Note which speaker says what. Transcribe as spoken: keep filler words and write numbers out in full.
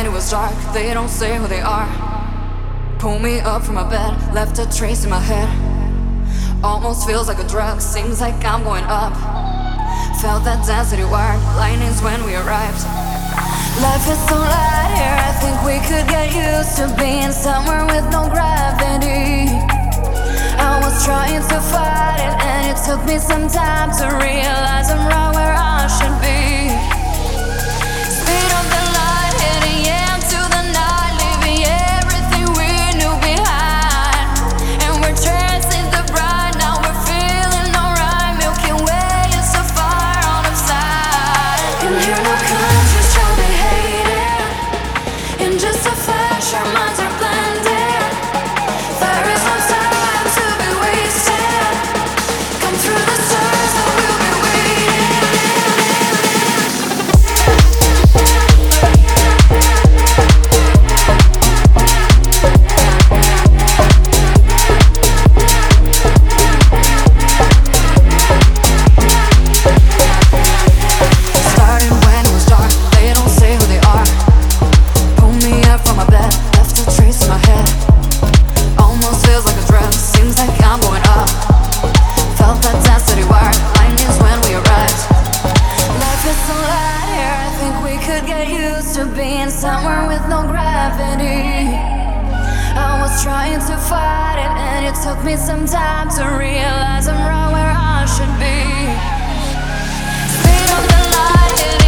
Speaker 1: it was dark, they don't say who they are. Pull me up from my bed, left a trace in my head. Almost feels like a drug, seems like I'm going up. Felt that density wired, lightnings when we arrived. Life is so light here, I think we could get used to being somewhere with no gravity. I was trying to fight it, and it took me some time to realize I'm right where I should be. Speed of the light, heading into the night, leaving everything we knew behind. And we're chasing the bright, now we're feeling alright. Milky Way is so far on the side. And here no countries shall be hated. In just a flash, our minds are blended. There is no time to be wasted. Come through the stars, I will be waiting. Started when it was dark, they don't say who they are. Pull me up from my bed, left a trace in my head. Almost feels like a drug, seems like I'm going up. Felt that density wired, lightnings when we arrived. Life is so light here, I think we could get used to being somewhere with no gravity. I was trying to fight it, and it took me some time to realize I'm right where I should be. Speed of the light,